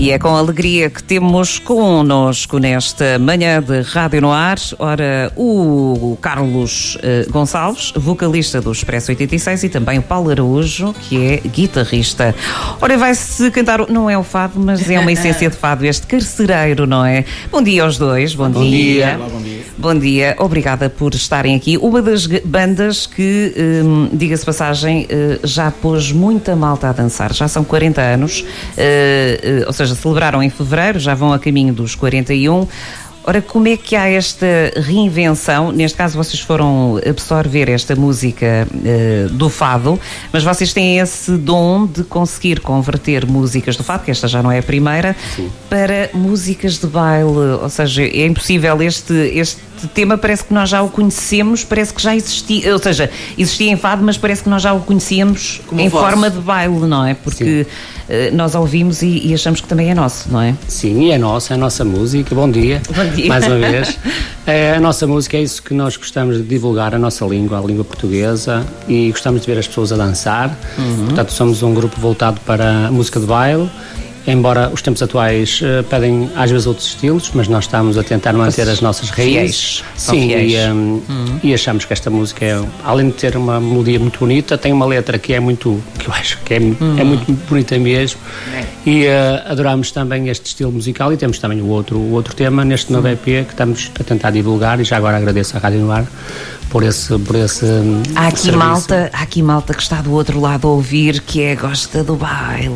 E é com alegria que temos connosco nesta manhã de Rádio no Ar, ora, o Carlos Gonçalves, vocalista do Expresso 86, e também o Paulo Araújo, que é guitarrista. Ora, vai-se cantar, não é o fado, mas é uma essência de fado, este carcereiro, não é? Bom dia aos dois, bom dia. Olá, bom dia. Bom dia, obrigada por estarem aqui. Uma das bandas que, diga-se passagem, já pôs muita malta a dançar, já são 40 anos, ou seja, celebraram em fevereiro, já vão a caminho dos 41. Ora, como é que há esta reinvenção? Neste caso, vocês foram absorver esta música do fado, mas vocês têm esse dom de conseguir converter músicas do fado, que esta já não é a primeira, sim, para músicas de baile. Ou seja, é impossível, este tema parece que nós já o conhecemos, parece que já existia, ou seja, existia em fado, mas parece que nós já o conhecíamos como em forma de baile, não é? Porque nós ouvimos e achamos que também é nosso, não é? Sim, é nossa, é a nossa música. Bom dia. Bom dia. Mais uma vez. A nossa música é isso que nós gostamos de divulgar, a nossa língua, a língua portuguesa, e gostamos de ver as pessoas a dançar. Portanto, somos um grupo voltado para a música de baile, embora os tempos atuais pedem às vezes outros estilos, mas nós estamos a tentar manter as nossas raízes. Sim, e achamos que esta música, além de ter uma melodia muito bonita, tem uma letra que é muito, que eu acho que é muito bonita mesmo, e adoramos também este estilo musical, e temos também o outro tema neste novo EP que estamos a tentar divulgar, e já agora agradeço à Rádio no Ar por esse há aqui malta que está do outro lado a ouvir, que gosta do baile,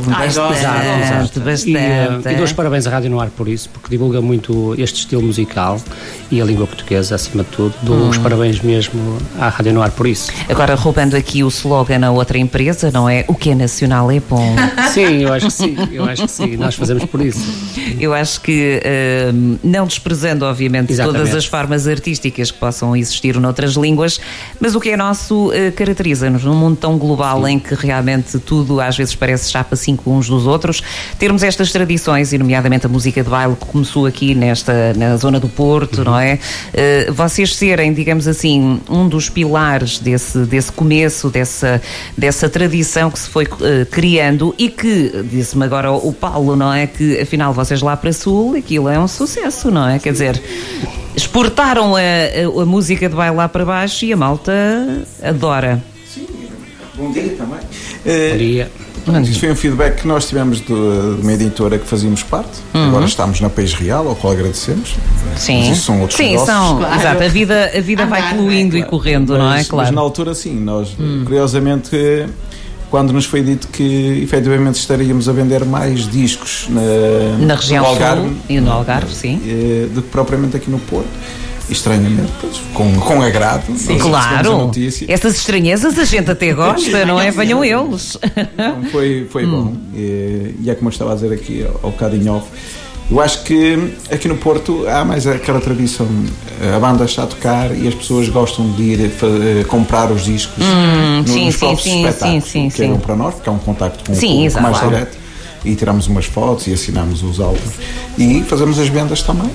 bastante. E dou os parabéns à Rádio no Ar por isso, porque divulga muito este estilo musical e a língua portuguesa acima de tudo. Dou os parabéns mesmo à Rádio no Ar por isso. Agora, roubando aqui o slogan a outra empresa, não é? O que é nacional é bom. Sim, eu acho que sim, nós fazemos por isso. Eu acho que, não desprezando obviamente todas as formas artísticas que possam existir noutras línguas, mas o que é nosso caracteriza-nos num mundo tão global, em que realmente tudo às vezes parece chapa 5 uns dos outros, termos estas tradições, e nomeadamente a música de baile que começou aqui na zona do Porto, não é? Vocês serem, digamos assim, um dos pilares desse começo, dessa tradição que se foi criando, e que, disse-me agora o Paulo, não é? Que afinal vocês lá para Sul, aquilo é um sucesso, não é? Quer dizer, exportaram a música de baile lá para baixo e a malta adora. Sim, bom dia também. Bom dia. Isto foi um feedback que nós tivemos de uma editora que fazíamos parte. Agora estamos na País Real, ao qual agradecemos. Sim, mas isso são outros negócios. Claro. Exato, a vida vai fluindo e correndo, não é? Claro. Mas na altura, sim, nós, curiosamente, quando nos foi dito que efetivamente estaríamos a vender mais discos na região do Algarve, Sul e no Algarve, sim, do que propriamente aqui no Porto. Estranhamente, com agrado. Sim, claro. Essas estranhezas a gente até gosta, não é? Venham eles. Então, foi bom. E é como eu estava a dizer aqui ao bocadinho off. Eu acho que aqui no Porto há mais aquela tradição. A banda está a tocar e as pessoas gostam de ir comprar os discos nos próprios espetáculos. Que é bom para nós, porque é um contacto com o público mais direto. E tiramos umas fotos e assinamos os álbuns. E fazemos as vendas também.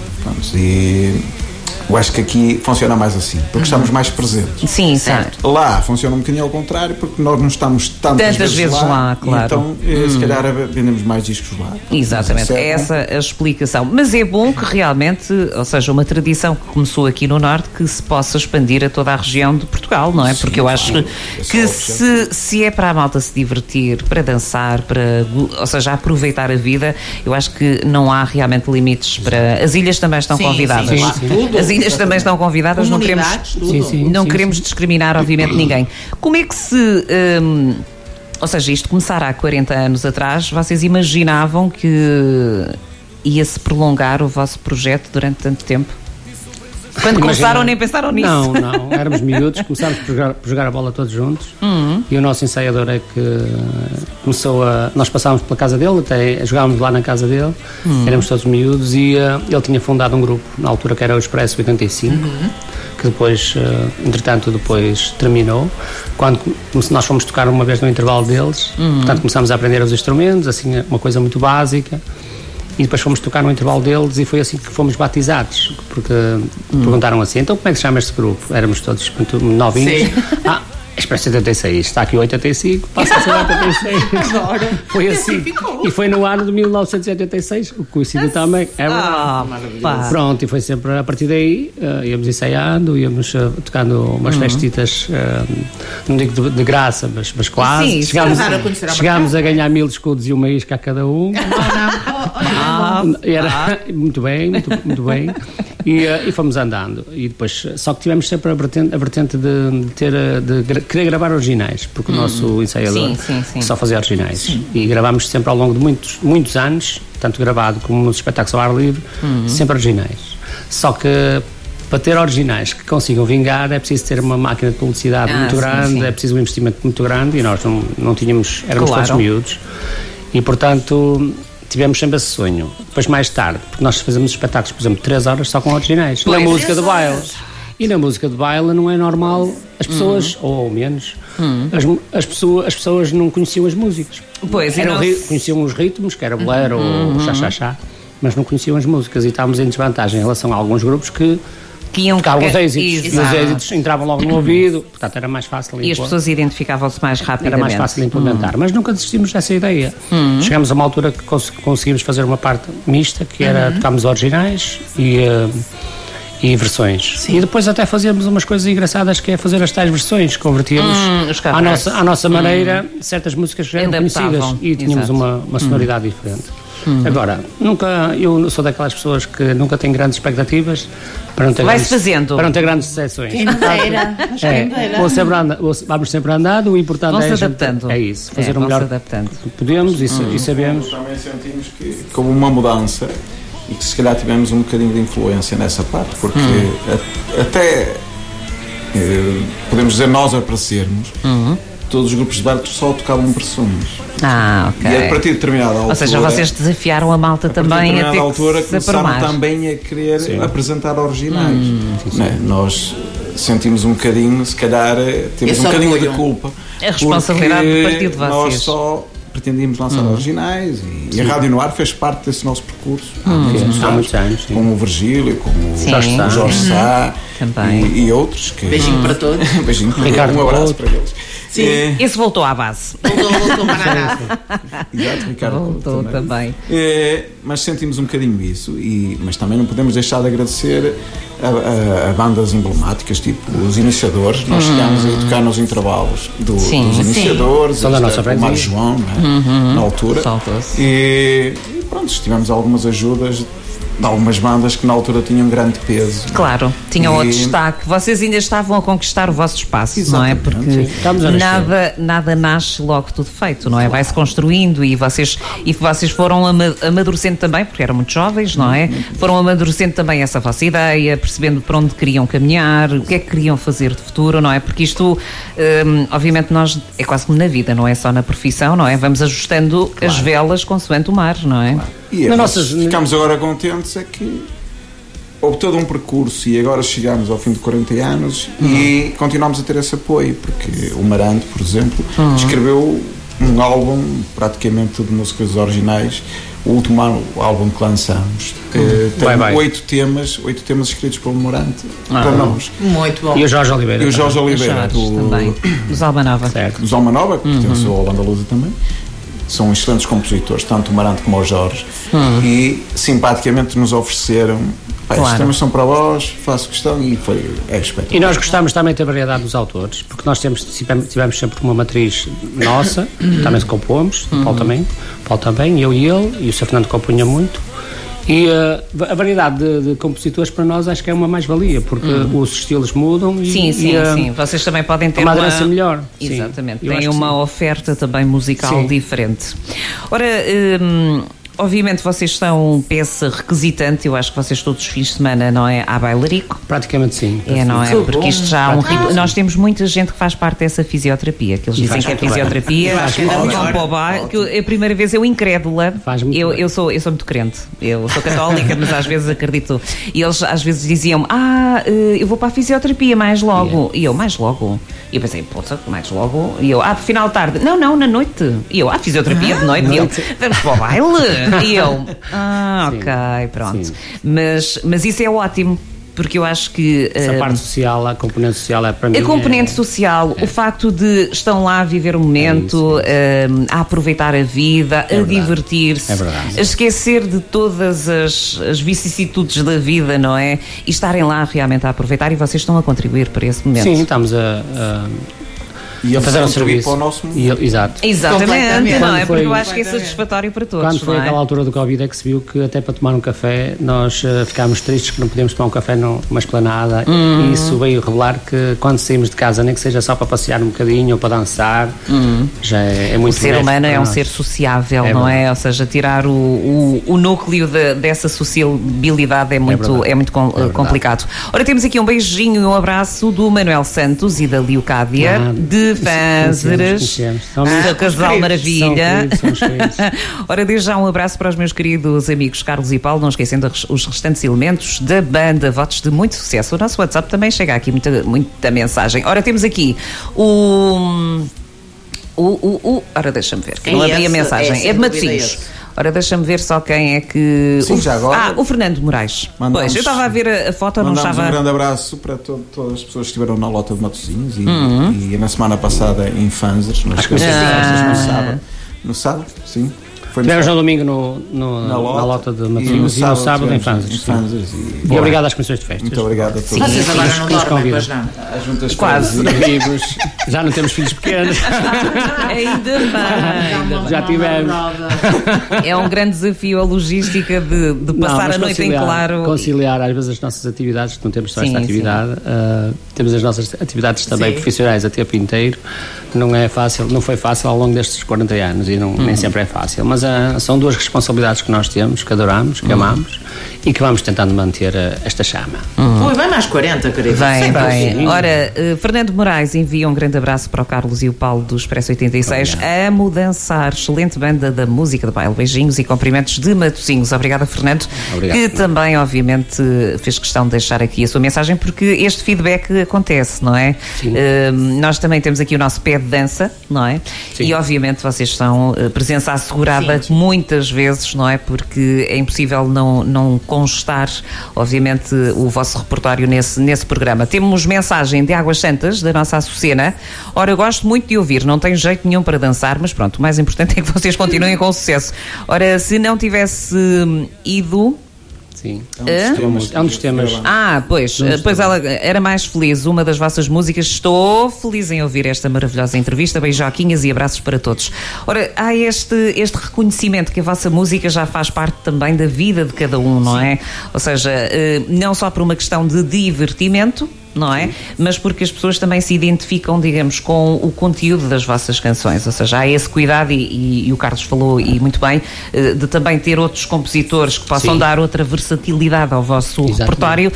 Eu acho que aqui funciona mais assim, porque estamos mais presentes. Sim, certo. Lá funciona um bocadinho ao contrário, porque nós não estamos tantas vezes lá, claro. Então, se calhar vendemos mais discos lá. Exatamente, é essa a explicação. Mas é bom que realmente, ou seja, uma tradição que começou aqui no Norte, que se possa expandir a toda a região de Portugal, não é? Sim, porque eu acho que se é para a malta se divertir, para dançar, ou seja, aproveitar a vida, eu acho que não há realmente limites para... As ilhas também estão convidadas. As ilhas também estão convidadas, não queremos discriminar, obviamente, ninguém. Como é que ou seja, isto começar há 40 anos atrás, vocês imaginavam que ia-se prolongar o vosso projeto durante tanto tempo? Quando começaram, nem pensaram nisso? Não, éramos miúdos, começámos por jogar a bola todos juntos, e o nosso ensaiador é que começou nós passávamos pela casa dele, até jogávamos lá na casa dele, éramos todos miúdos, e ele tinha fundado um grupo, na altura que era o Expresso 85, que depois, entretanto, terminou. Quando nós fomos tocar uma vez no intervalo deles, portanto começámos a aprender os instrumentos, assim, uma coisa muito básica. E depois fomos tocar no intervalo deles e foi assim que fomos batizados, porque perguntaram assim, então como é que se chama este grupo? Éramos todos muito novinhos. Expresso 86, está aqui o 85, passa a ser 86. Adoro. Foi assim. E foi no ano de 1986, o que coincidiu também. É verdade. Pá. Pronto, e foi sempre a partir daí, íamos ensaiando, íamos tocando umas festitas, não digo de graça, mas quase. Sim, Chegámos a ganhar 1000 escudos e uma isca a cada um. Era muito bem, muito bem. E fomos andando. E depois, só que tivemos sempre a vertente de querer gravar originais, porque o nosso ensaiador só fazia originais. Sim. E gravámos sempre ao longo de muitos anos, tanto gravado como nos espetáculos ao ar livre, sempre originais. Só que para ter originais que consigam vingar é preciso ter uma máquina de publicidade muito grande, é preciso um investimento muito grande, e nós não tínhamos, éramos todos miúdos, e portanto tivemos sempre esse sonho. Depois, mais tarde, porque nós fazemos espetáculos, por exemplo, 3 horas só com originais. Na música de baile. E na música de baile não é normal as pessoas, ou menos, as pessoas não conheciam as músicas. Pois, conheciam os ritmos, que era bolero ou chá-chá-chá, mas não conheciam as músicas, e estávamos em desvantagem em relação a alguns grupos que iam tocavam os êxitos, e os êxitos entravam logo no ouvido, portanto era mais fácil. E as pessoas identificavam-se mais rapidamente. Era mais fácil de implementar, mas nunca desistimos dessa ideia. Chegámos a uma altura que conseguimos fazer uma parte mista, que era tocarmos originais e versões. Sim. E depois até fazíamos umas coisas engraçadas, que é fazer as tais versões, convertíamos à nossa maneira certas músicas que eram conhecidas, e tínhamos uma sonoridade diferente. Agora, eu sou daquelas pessoas que nunca têm grandes expectativas para não ter, para não ter grandes decepções. Quem não dera, vamos sempre andando, o importante é adaptando. É isso, fazer o melhor que podemos e sabemos. Também sentimos que houve uma mudança e que se calhar tivemos um bocadinho de influência nessa parte, porque até podemos dizer, nós aparecermos, todos os grupos de baile só tocavam versões. Ok. E a partir de determinada altura... Ou seja, vocês desafiaram a malta também a ter altura que se aprumar. Começaram também a querer apresentar originais. Nós sentimos um bocadinho, se calhar, temos um bocadinho de culpa. A responsabilidade do partido de vocês. Nós só pretendíamos lançar originais, e a Rádio Noir fez parte desse nosso percurso há muitos anos, com o Virgílio, com o Jorge Sá e outros. Beijinho para todos. Beijinho para todos. Um abraço para eles. Sim. Esse voltou à base. Voltou para nada. Exato, Ricardo. Voltou também. Mas sentimos um bocadinho isso, mas também não podemos deixar de agradecer a bandas emblemáticas, tipo os Iniciadores. Nós chegámos a tocar nos intervalos dos Iniciadores, da nossa o Mário João, na altura. E pronto, tivemos algumas ajudas de algumas bandas que na altura tinham grande peso. Claro, tinham o destaque. Vocês ainda estavam a conquistar o vosso espaço, não é? Porque nada nasce logo tudo feito, não é? Vai-se construindo, e vocês foram amadurecendo também, porque eram muito jovens, não é? Foram amadurecendo também essa vossa ideia, percebendo para onde queriam caminhar, o que é que queriam fazer de futuro, não é? Porque isto, obviamente, nós, é quase como na vida, não é só na profissão, não é? Vamos ajustando as velas consoante o mar, não é? E ficámos agora contentes é que houve todo um percurso, e agora chegamos ao fim de 40 anos e continuamos a ter esse apoio, porque o Marante, por exemplo, escreveu um álbum praticamente de músicas originais. O último álbum que lançamos tem 8 temas escritos pelo Marante para nós. Muito bom. E o Jorge Oliveira. Também. Dos Almanova. Dos Almanova, que pertence ao Banda Lusa também. São excelentes compositores, tanto o Marante como o Jorge, e simpaticamente nos ofereceram: estes temas são para vós, faço questão, e é espetacular. E nós gostamos também da variedade dos autores, porque nós tivemos sempre uma matriz nossa, também se compomos, Paulo também, eu e ele, e o Sr. Fernando compunha muito. E a variedade de compositores para nós acho que é uma mais-valia, porque os estilos mudam e sim. Vocês também podem ter uma aderência melhor. Exatamente, tem uma oferta também musical diferente. Ora, obviamente vocês são peça requisitante, eu acho que vocês todos os fins de semana, não é? Há bailarico? Praticamente sim. Não é? Porque isto já há um ritmo. Nós temos muita gente que faz parte dessa fisioterapia, que eles dizem que é fisioterapia. A primeira vez eu incrédula, eu sou muito crente, eu sou católica, mas às vezes acredito. E eles às vezes diziam-me: eu vou para a fisioterapia mais logo. E eu, mais logo? E eu pensei, poxa, mais logo? E eu, final de tarde. Não, na noite. E eu, fisioterapia de noite. E eu, vamos para o baile? E eu, ok, pronto. Mas isso é ótimo, porque eu acho que essa parte social, a componente social é para mim. A componente social, o facto de estão lá a viver o momento, a aproveitar a vida, a divertir-se, a esquecer de todas as vicissitudes da vida, não é? E estarem lá realmente a aproveitar, e vocês estão a contribuir para esse momento. Sim, estamos e a fazer um serviço. Para o nosso mundo. Exato. Exatamente, não é? Foi, Porque eu acho que é satisfatório para todos. Quando foi não é? aquela altura do Covid é que se viu que até para tomar um café nós ficámos tristes que não podíamos tomar um café numa esplanada, e isso veio revelar que quando saímos de casa, nem que seja só para passear um bocadinho ou para dançar, já é muito. O ser humano é um ser sociável, não é? Ou seja, tirar o núcleo dessa sociabilidade é muito complicado. Ora, temos aqui um beijinho e um abraço do Manuel Santos e da Leocádia, de Fanzeres, do Casal Maravilha. Ora, desde já um abraço para os meus queridos amigos Carlos e Paulo, não esquecendo os restantes elementos da banda, votos de muito sucesso. O nosso WhatsApp também chega aqui muita mensagem. Ora, temos aqui ora, deixa-me ver, que não abri a mensagem, é de Matosinhos. Ora, deixa-me ver só quem é que... Sim, já agora. o Fernando Moraes. Pois, eu estava a ver a foto, não estava... um grande abraço para todas as pessoas que estiveram na Lota de Matosinhos e na semana passada em Fanzeres, nas festas no sábado, sim. Tivemos no domingo na Lota de Matosinhos e no sábado em Fanzeres. E obrigado às comissões de festas. Muito obrigado a todos. Vocês agora não dormem, pois não? Quase. Já não temos filhos pequenos. Ainda bem. Já tivemos. É um grande desafio a logística de passar a noite em claro. Conciliar às vezes as nossas atividades, que não temos só esta atividade, temos as nossas atividades também profissionais a tempo inteiro. Não é fácil, não foi fácil ao longo destes 40 anos e nem sempre é fácil, mas são duas responsabilidades que nós temos, que adoramos, que amamos e que vamos tentando manter esta chama. Ui, vai mais 40, querido. Bem. Ora, Fernando Moraes envia um grande abraço para o Carlos e o Paulo do Expresso 86. Amo dançar, excelente banda da música de baile. Beijinhos e cumprimentos de Matosinhos. Obrigada, Fernando. Obrigado, que também, obviamente, fez questão de deixar aqui a sua mensagem, porque este feedback acontece, não é? Nós também temos aqui o nosso pé de dança, não é? Sim. E obviamente vocês são presença assegurada muitas vezes, não é? Porque é impossível não constar, obviamente, o vosso repertório nesse programa. Temos mensagem de Águas Santas, da nossa Açucena. Ora, eu gosto muito de ouvir, não tenho jeito nenhum para dançar, mas pronto, o mais importante é que vocês continuem com sucesso. Ora, se não tivesse ido... Sim, é um dos temas. Pois ela era mais feliz. Uma das vossas músicas. Estou feliz em ouvir esta maravilhosa entrevista. Beijoquinhas e abraços para todos. Ora, há este reconhecimento que a vossa música já faz parte também da vida de cada um, não é? Ou seja, não só por uma questão de divertimento, não é? Mas porque as pessoas também se identificam, digamos, com o conteúdo das vossas canções, ou seja, há esse cuidado e o Carlos falou, e muito bem, de também ter outros compositores que possam dar outra versatilidade ao vosso repertório,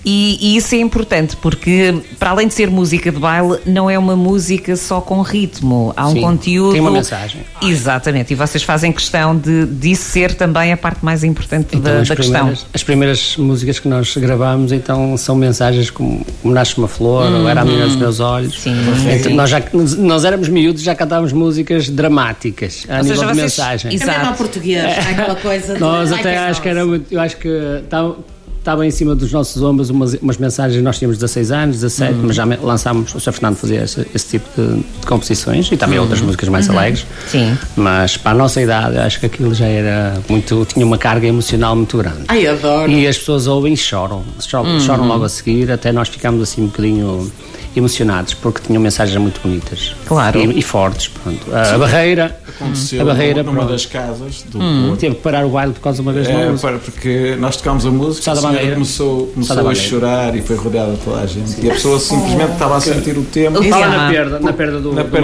e isso é importante, porque para além de ser música de baile, não é uma música só com ritmo, há um conteúdo... Tem uma mensagem. Exatamente, e vocês fazem questão disso ser também a parte mais importante da questão. As primeiras músicas que nós gravamos, então, são mensagens como Nasce uma Flor, ou Era a Menina dos Meus Olhos. Então, nós éramos miúdos, já cantávamos músicas dramáticas a nível de mensagem. É mesmo ao português, aquela coisa. Nós até acho que era muito, eu acho que estava em cima dos nossos ombros umas mensagens. Nós tínhamos 16 anos, 17, mas já lançámos, o Sr. Fernando fazia esse tipo de composições e também outras músicas mais alegres. Sim. Mas para a nossa idade, eu acho que aquilo já era muito, tinha uma carga emocional muito grande. Ai, adoro. E as pessoas ouvem e choram logo a seguir, até nós ficámos assim um bocadinho emocionados, porque tinham mensagens muito bonitas. Claro. E fortes, pronto. A barreira... Aconteceu numa das casas do Porto. Teve que parar o baile por causa de uma vez da música. Porque nós tocámos a música, a senhora começou a chorar e foi rodeada de toda a gente. E a pessoa simplesmente estava a sentir o tema. Estava na perda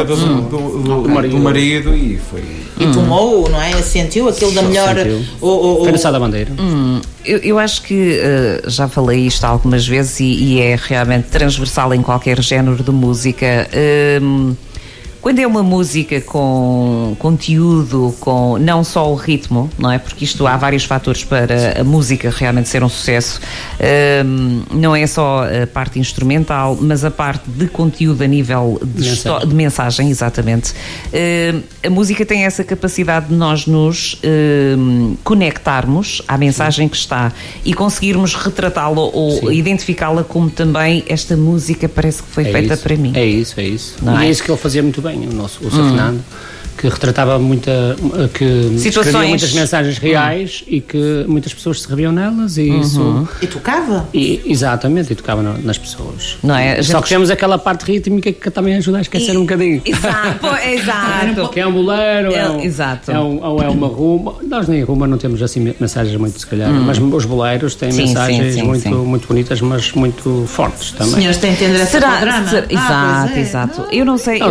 do marido e foi... E tomou, não é? Sentiu aquilo da melhor... Foi no Sá da Bandeira. Eu acho que já falei isto algumas vezes e é realmente transversal em qualquer género de música. quando é uma música com conteúdo, com não só o ritmo, não é? Porque isto há vários fatores para a música realmente ser um sucesso. Não é só a parte instrumental, mas a parte de conteúdo a nível de mensagem, exatamente. A música tem essa capacidade de nós nos conectarmos à mensagem que está e conseguirmos retratá-la ou identificá-la como também esta música parece que foi feita para mim. É isso. Não é isso que ele fazia muito bem, o Sr. Fernando, que retratava que escrevia muitas mensagens reais e que muitas pessoas se reviam nelas e isso... E tocava. Exatamente, e tocava nas pessoas. Não é? Só que temos aquela parte rítmica que também ajuda a esquecer um bocadinho. Exato. Que é um bolero, exato. ou é uma rumba. Nós nem rumba não temos assim mensagens muito, se calhar, mas os boleros têm mensagens muito bonitas, mas muito fortes também. Os senhores têm que entender esse programa. Exato. Eu não sei.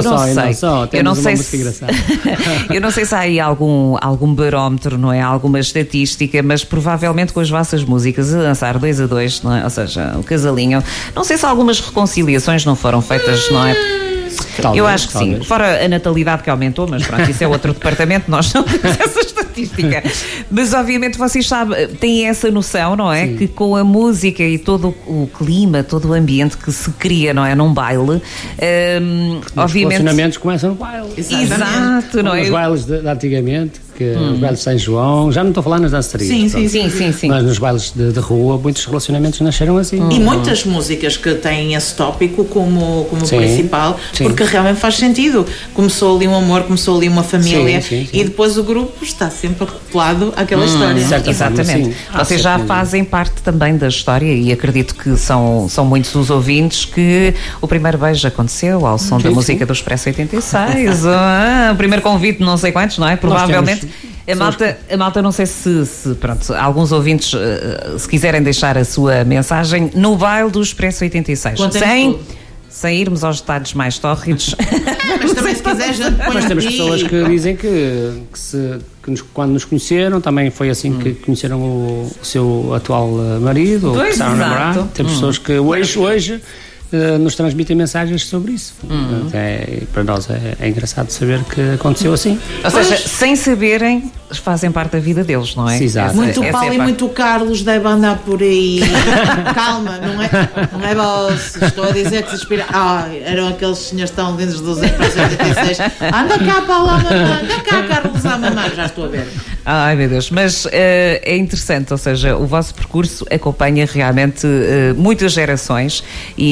Eu não sei se há aí algum barómetro, não é? Alguma estatística, mas provavelmente com as vossas músicas a dançar 2 a 2, não é? Ou seja, o casalinho. Não sei se algumas reconciliações não foram feitas, não é? Talvez, eu acho que sim. Fora a natalidade que aumentou, mas pronto, isso é outro departamento, nós não temos essa estatística. Mas obviamente vocês têm essa noção, não é? Sim. Que com a música e todo o clima, todo o ambiente que se cria, não é? Num baile, obviamente. Os relacionamentos começam no baile. Exato, não é? Os bailes de antigamente. Os bailes de São João, já não estou a falar nas dançarias. Sim. Mas nos bailes de rua, muitos relacionamentos nasceram assim. E muitas músicas que têm esse tópico como principal, porque realmente faz sentido. Começou ali um amor, começou ali uma família e depois o grupo está sempre acoplado àquela história. Exatamente. Vocês já fazem parte também da história e acredito que são muitos os ouvintes que o primeiro beijo aconteceu ao som da música do Expresso 86, o primeiro convite não sei quantos, não é? Provavelmente. A malta, não sei se pronto, alguns ouvintes, se quiserem deixar a sua mensagem no baile do Expresso 86, sem irmos aos detalhes mais tórridos. Mas também se quiser, mas temos pessoas que dizem quando nos conheceram, também foi assim que conheceram o seu atual marido, ou que estavam a namorar. Temos pessoas que hoje nos transmitem mensagens sobre isso. Para nós é engraçado saber que aconteceu assim. Ou seja, sem saberem, fazem parte da vida deles, não é? Exato. Muito Paulo e muito Carlos deve andar por aí. Calma, não é vosso. Estou a dizer que se inspira. Eram aqueles senhores tão lindos dos Expresso 86. Anda cá, Paulo, a mamar. Anda cá, Carlos, a mamar. Já estou a ver. Ai, meu Deus. Mas é interessante, ou seja, o vosso percurso acompanha realmente muitas gerações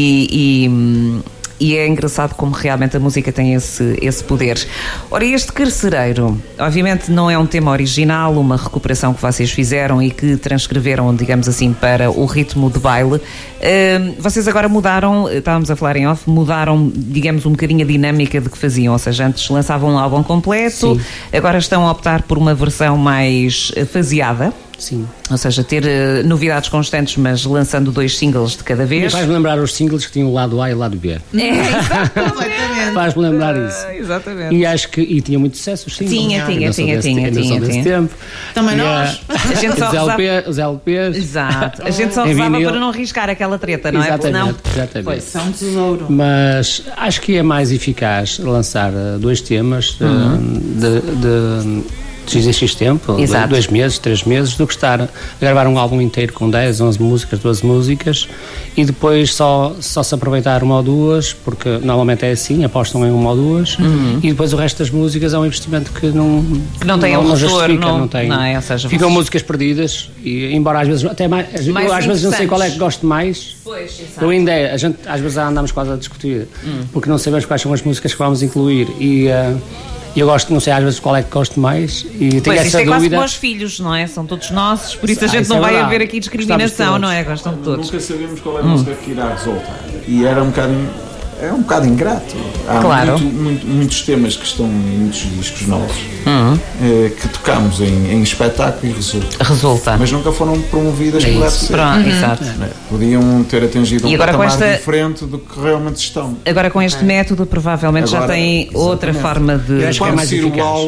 e é engraçado como realmente a música tem esse poder. Ora, este Carcereiro, obviamente não é um tema original, uma recuperação que vocês fizeram e que transcreveram, digamos assim, para o ritmo de baile. Vocês agora mudaram, estávamos a falar em off, mudaram, digamos, um bocadinho a dinâmica de que faziam, ou seja, antes lançavam um álbum completo, agora estão a optar por uma versão mais faseada. Sim. Ou seja, ter novidades constantes, mas lançando 2 singles de cada vez. Faz-me lembrar os singles que tinham o lado A e o lado B. Completamente. Faz-me lembrar isso. Exatamente. E acho que tinha muito sucesso os singles. Tinha. Tempo. Também nós. A gente só os LPs. Exato. A gente só rezava para não riscar aquela treta, não é? Exatamente. Pois, são um tesouro. Mas acho que é mais eficaz lançar 2 temas de X tempo, 2 meses, 3 meses, do que estar a gravar um álbum inteiro com 10, 11 músicas, 12 músicas e depois só se aproveitar 1 ou 2, porque normalmente é assim, apostam em 1 ou 2 e depois o resto das músicas é um investimento que não tem um retorno, não tem. Não é, ou seja, ficam músicas perdidas e embora às vezes até mais eu às vezes não sei qual é que gosto mais. Pois, eu ainda a gente às vezes andamos quase a discutir porque não sabemos quais são as músicas que vamos incluir e eu gosto, não sei às vezes qual é que gosto mais e tenho essa dúvida. Quase como os filhos, não é? São todos nossos, por isso a gente não vai haver aqui discriminação, não é? Gostam de todos. Nunca sabemos qual é a música que irá resultar e era um bocado ingrato. Há muitos temas que estão em muitos discos nossos que tocamos em espetáculo e resulta. Mas nunca foram promovidas por exato. Podiam ter atingido um patamar diferente do que realmente estão. Agora com este método provavelmente já tem outra forma de... Quando sair o álbum,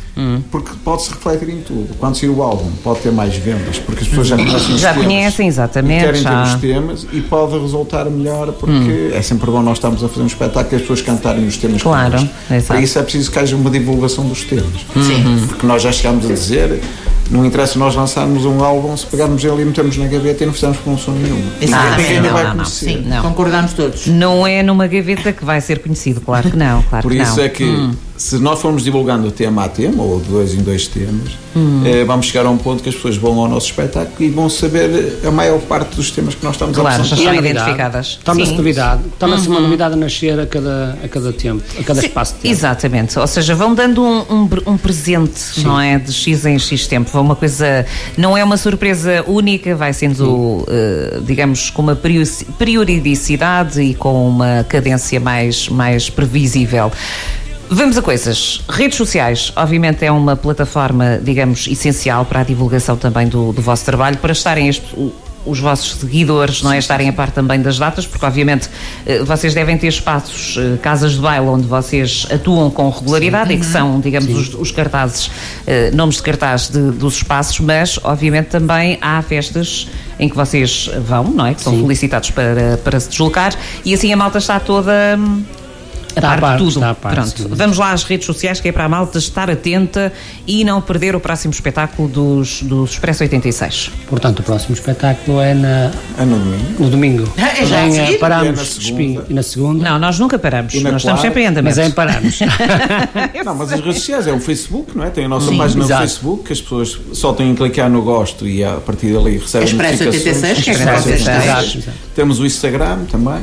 porque pode-se refletir em tudo. Quando sair o álbum, pode ter mais vendas, porque as pessoas já conhecem os Já temas. conhecem, exatamente. E querem ter já. os temas e pode resultar melhor, porque é sempre bom nós estarmos a fazer um espetáculo e as pessoas cantarem os temas. Claro, connosco. exato. Para isso é preciso que haja uma divulgação dos temas. Sim. Porque nós já chegámos a dizer, não interessa nós lançarmos um álbum, se pegarmos ele e metemos na gaveta e não fizermos promoção nenhuma. Ninguém ainda vai conhecer. Sim, Não. concordamos todos. Não é numa gaveta que vai ser conhecido, claro que não. Claro Por que isso não. é que, se nós formos divulgando tema a tema, ou de 2 em 2 temas, vamos chegar a um ponto que as pessoas vão ao nosso espetáculo e vão saber a maior parte dos temas que nós estamos a Claro, já apresentar. estão E a novidade. identificadas. Torna-se Sim. novidade, torna-se uma novidade a nascer a cada tempo, a cada Sim, espaço de tempo. exatamente, ou seja, vão dando um presente, não é? De X em X tempo. Vão uma coisa, não é uma surpresa única, vai sendo, digamos, com uma periodicidade e com uma cadência mais previsível. Vamos a coisas. Redes sociais, obviamente, é uma plataforma, digamos, essencial para a divulgação também do vosso trabalho, para estarem os vossos seguidores, não é? Estarem a par também das datas, porque obviamente vocês devem ter espaços, casas de baile onde vocês atuam com regularidade e que são, digamos, os cartazes, nomes de cartaz dos espaços, mas obviamente também há festas em que vocês vão, não é? Que são solicitados para se deslocar e assim a malta está toda Está a par de tudo. está a par, Pronto, sim. vamos lá às redes sociais, que é para a malta estar atenta e não perder o próximo espetáculo do Expresso 86. Portanto, o próximo espetáculo é É no domingo. no domingo. É já a seguir? É Paramos na de segunda. Espinho e na segunda. Não, nós nunca paramos, E na nós estamos quarta? sempre em andamento. Mas é em pararmos. Não, mas as redes sociais é o Facebook, não é? Tem a nossa Sim. página Exato. no Facebook, que as pessoas só têm que clicar no gosto e a partir dali recebem Expresso notificações. 86, que é que Expresso vocês 86. têm? Exato. Temos o Instagram também.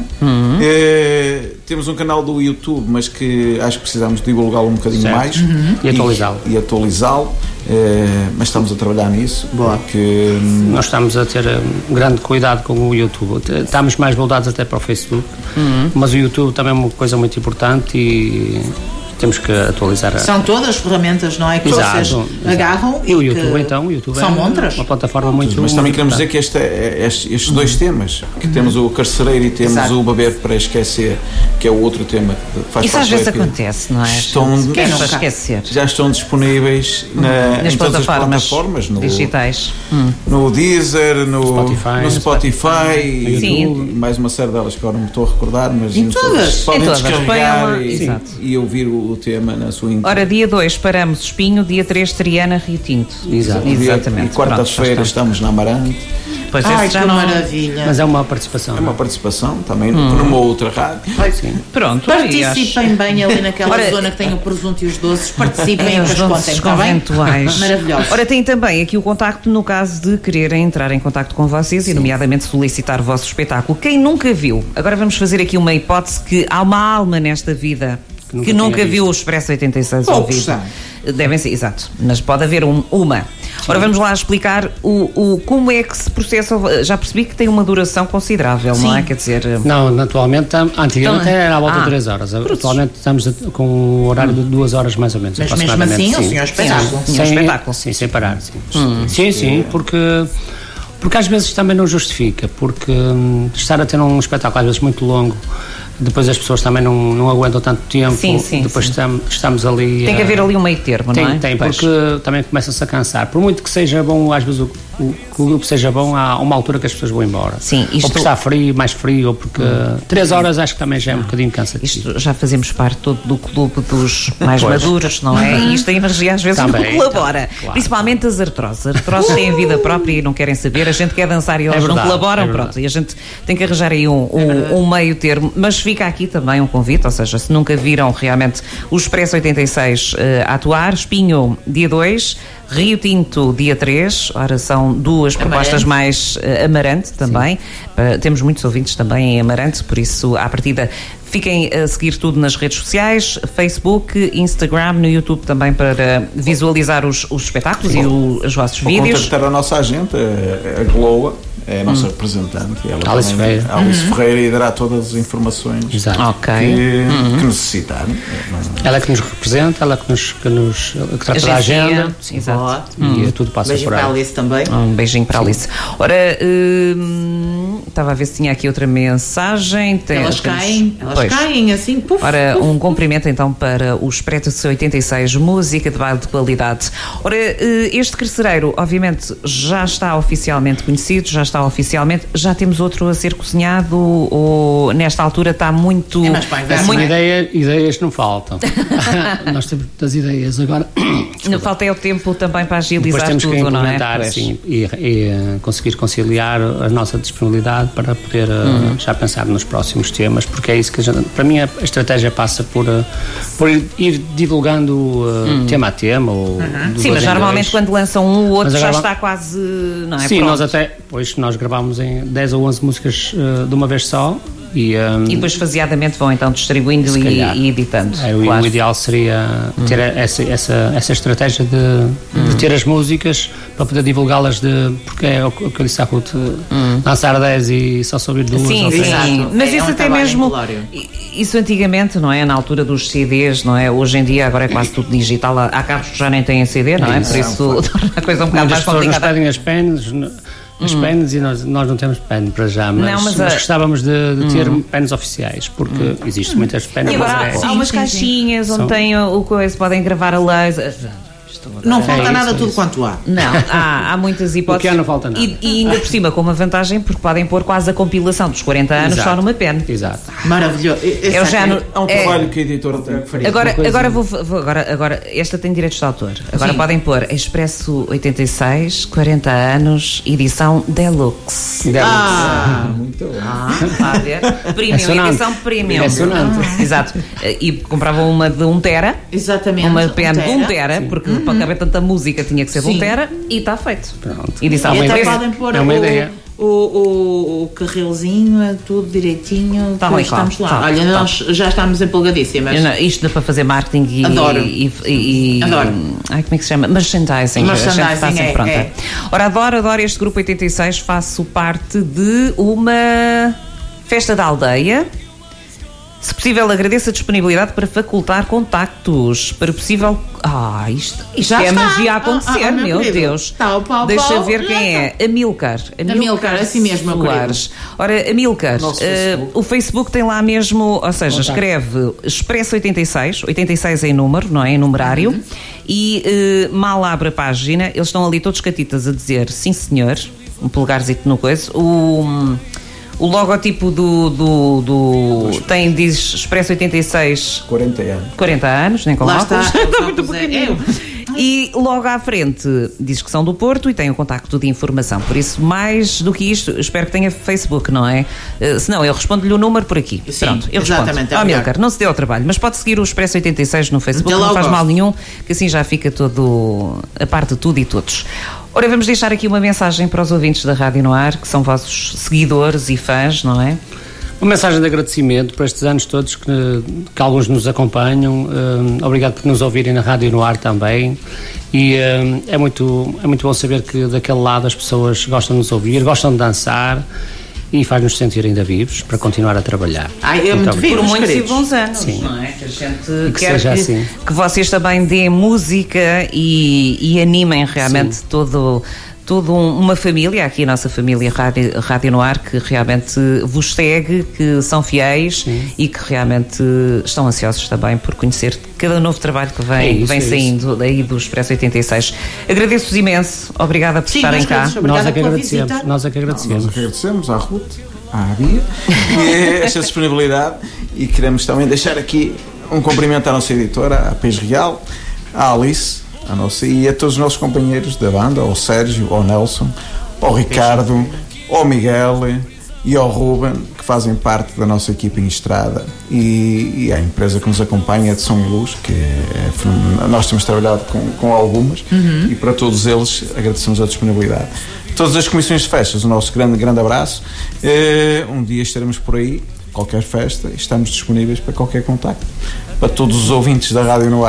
Temos um canal do YouTube, mas que acho que precisamos divulgá-lo um bocadinho Certo. mais E atualizá-lo. E atualizá-lo. Mas estamos a trabalhar nisso. Boa. Porque Nós estamos a ter grande cuidado com o YouTube. Estamos mais voltados até para o Facebook, mas o YouTube também é uma coisa muito importante e temos que atualizar a... São todas ferramentas, não é? Que Exato, vocês exato. agarram E o que YouTube, então, o YouTube são é montras. uma plataforma muito... mas também muito queremos dizer importante. que estes dois temas, que temos o Carcereiro e temos Exato. o Beber para Esquecer, que é o outro tema que faz Isso parte às vezes do EP, acontece, não é? estão, Quem não nunca? esquecer? já estão disponíveis Nas em todas as plataformas plataformas, digitais. no Deezer, no Spotify e Sim. mais uma série delas que agora não me estou a recordar, mas Em todas. podem Em todas. descarregar Põe lá. e, Exato. e ouvir o tema na sua íntegra. Ora, dia 2 paramos Espinho, dia 3 Triana, Rio Tinto. Exato. Exatamente. E quarta-feira Pronto, já estamos na Amarante. Pois Ai, esse que já não... maravilha. Mas é uma participação. É uma participação também numa outra rádio. Pronto, e acho- Participem bem ali naquela Ora, zona que tem o presunto e os doces. Participem e os depois doces contem, está bem? conventuais. Maravilhoso. Ora, tem também aqui o contacto no caso de quererem entrar em contacto com vocês e, nomeadamente, solicitar o vosso espetáculo. Quem nunca viu, agora vamos fazer aqui uma hipótese que há uma alma nesta vida que nunca tinha viu o visto. Expresso 86 ao Poucos vivo. são. Devem ser, exato, mas pode haver uma. Ora, vamos lá explicar como é que se processa. Já percebi que tem uma duração considerável, não é? Quer dizer, Não, atualmente, antigamente Então, era à volta ah, de 3 horas. Atualmente estamos com um horário de 2 horas mais ou menos. Mas mesmo aproximadamente, assim, o sim. senhor espetáculo. Sim, um espetáculo. Sim, sem parar. Sim, sim, porque às vezes também não justifica, porque estar a ter um espetáculo às vezes muito longo, depois as pessoas também não aguentam tanto tempo, Sim, sim, depois sim. Estamos ali... tem que haver ali um meio termo, não é? Tem, Pois. porque também começa-se a cansar. Por muito que seja bom, às vezes que o grupo seja bom, há uma altura que as pessoas vão embora. Sim, Ou porque está frio, mais frio, ou porque 3 horas acho que também já é um bocadinho cansativo. Isto já fazemos parte todo do clube dos mais maduros, não é? E isto a energia às vezes Também, não colabora. claro. Principalmente as artroses. As artroses têm vida própria e não querem saber. A gente quer dançar e elas não verdade, colaboram, é verdade. pronto. E a gente tem que arranjar aí um meio termo. Mas fica aqui também um convite, ou seja, se nunca viram realmente o Expresso 86 a atuar, Espinho, dia 2, Rio Tinto, dia 3, ora são duas propostas mais Amarante também. Temos muitos ouvintes também em Amarante, por isso, à partida, fiquem a seguir tudo nas redes sociais, Facebook, Instagram, no YouTube também para visualizar os espetáculos e os vossos Ou vídeos. contactar a nossa agente, a Gloa, é a nossa representante. Ela Alice Ferreira. Alice Ferreira, e dará todas as informações que necessitar. Ela é que nos representa, ela que trata da agenda. Exato. E tudo passa Beijinho por para a ela. Alice também. Um beijinho para a Alice. Ora, estava a ver se tinha aqui outra mensagem. Elas caem assim, puf. Ora, um cumprimento então para o Expresso 86, música de baile de qualidade. Ora, este carcereiro, obviamente, já está oficialmente conhecido, já temos outro a ser cozinhado, ou nesta altura está muito... Ideias não faltam. Nós temos muitas ideias agora. Não falta é o tempo também para agilizar temos tudo, que não é? sim, e conseguir conciliar a nossa disponibilidade para poder já pensar nos próximos temas, porque é isso que para mim a estratégia passa por ir divulgando tema a tema. Sim, mas normalmente quando lançam um ou outro já está quase, não é? Sim, pronto. nós gravámos em 10 ou 11 músicas de uma vez só. E depois faseadamente vão então distribuindo e editando. O ideal seria ter essa estratégia de ter as músicas para poder divulgá-las, porque é o que eu disse à Ruth, lançar 10 e só ouvir 2. Sim, sim. Mas isso até mesmo, isso antigamente, não é? Na altura dos CDs, não é? Hoje em dia agora é quase tudo digital, há carros que já nem têm CD, não é? Por isso torna a coisa um bocado mais complicada. Nos pedem as pens, as pens, e nós não temos pen para já, mas gostávamos de ter pens oficiais, porque existem muitas penas. E agora há umas caixinhas onde tem o coisa, podem gravar a laser. Não falta nada, tudo quanto há. Não, há muitas hipóteses. O que não falta nada. E ainda por cima, com uma vantagem, porque podem pôr quase a compilação dos 40 anos só numa pen. Exato. Maravilhoso. É um trabalho que a editora tem que fazer. Agora, esta tem direitos de autor. Agora podem pôr Expresso 86, 40 anos, edição Deluxe. Muito bom. Está a ver? Premium, edição Premium. É sonante. Exato. E compravam uma de 1 tera. Exatamente. Uma pen de 1 tera, porque para caber tanta música tinha que ser de 1 tera, e está feito. Pronto. Edição E até podem pôr o carrilzinho, tudo direitinho. Está estamos lá. Olha, nós já estamos empolgadíssimas. Isto dá para fazer marketing e... Adoro. Adoro. Ai, como é que se chama? Merchandising. Pronta. É. Ora, adoro este Grupo 86. Faço parte de uma festa da aldeia. Se possível, agradeço a disponibilidade para facultar contactos. Para possível... isto já é está. magia a acontecer, meu querido. Deus. Pau, Deixa ver quem é. Amilcar, assim mesmo, Soares. Ora, Amilcar, o Facebook tem lá mesmo, ou seja, escreve Expresso 86, 86 em número, não é? Em numerário. E mal abre a página, eles estão ali todos catitas a dizer sim senhor, um polegarzito no coisa. O logotipo diz Expresso 86 40 anos, nem com lá óculos. está Muito pequenino. E logo à frente diz que são do Porto e tem o contacto de informação. Por isso, mais do que isto, espero que tenha Facebook, não é? Se não, eu respondo-lhe o número por aqui. Sim, pronto, eu exatamente. respondo. Amilcar, não se deu ao trabalho, mas pode seguir o Expresso 86 no Facebook, não faz mal nenhum, que assim já fica todo a parte de tudo e todos. Ora, vamos deixar aqui uma mensagem para os ouvintes da Rádio no Ar, que são vossos seguidores e fãs, não é? Uma mensagem de agradecimento por estes anos todos que alguns nos acompanham. Obrigado por nos ouvirem na Rádio no Ar também. E é muito bom saber que daquele lado as pessoas gostam de nos ouvir, gostam de dançar e faz-nos sentir ainda vivos para continuar a trabalhar. É muito vivo, por muitos e bons anos, sim. Não é? Que a gente que quer assim. que vocês também deem música e animem realmente toda uma família, aqui a nossa família Rádio no Ar, que realmente vos segue, que são fiéis e que realmente estão ansiosos também por conhecer cada novo trabalho que vem saindo daí do Expresso 86. Agradeço-vos imenso, obrigada por estarem cá. Nós é que agradecemos. Nós é que agradecemos à Ruth, à Bia, esta disponibilidade, e queremos também deixar aqui um cumprimento à nossa editora, à Peixe Real, à Alice, e a todos os nossos companheiros da banda, ao Sérgio, ao Nelson, ao Ricardo, ao Miguel e ao Ruben, que fazem parte da nossa equipa em estrada, e à empresa que nos acompanha, de São Luz, que nós temos trabalhado com algumas, e para todos eles agradecemos a disponibilidade. Todas as comissões de festas, o nosso grande abraço. Um dia estaremos por aí, qualquer festa, estamos disponíveis para qualquer contacto. Para todos os ouvintes da Rádio no Ar,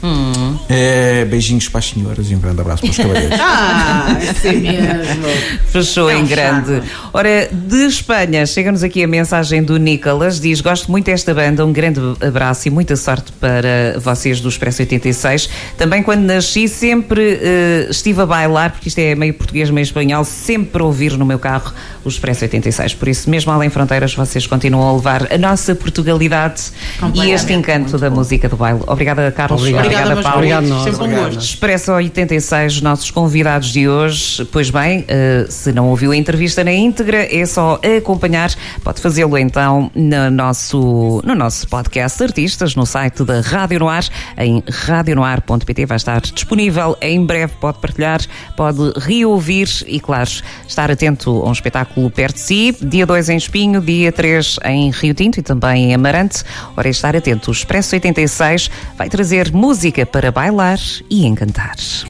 Beijinhos para as senhoras e um grande abraço para os cavalheiros. Assim mesmo. Fechou em grande. Ora, de Espanha, chega-nos aqui a mensagem do Nicolas, diz: gosto muito desta banda, um grande abraço e muita sorte para vocês do Expresso 86. Também quando nasci sempre estive a bailar, porque isto é meio português, meio espanhol, sempre a ouvir no meu carro o Expresso 86. Por isso, mesmo além fronteiras, vocês continuam a levar a nossa Portugalidade e este encanto da música do baile. Obrigada, Carlos. Obrigada, Paulo. Obrigado, nós. Sempre um gosto. Expresso 86, nossos convidados de hoje. Pois bem, se não ouviu a entrevista na íntegra, é só acompanhar. Pode fazê-lo então no nosso podcast Artistas, no site da Rádio Noir, em radionoir.pt. Vai estar disponível em breve. Pode partilhar, pode reouvir e, claro, estar atento a um espetáculo perto de si. Dia 2 em Espinho, dia 3 em Rio Tinto e também em Amarante. Ora, estar atento. O Expresso 86 vai trazer música para bailar e encantar.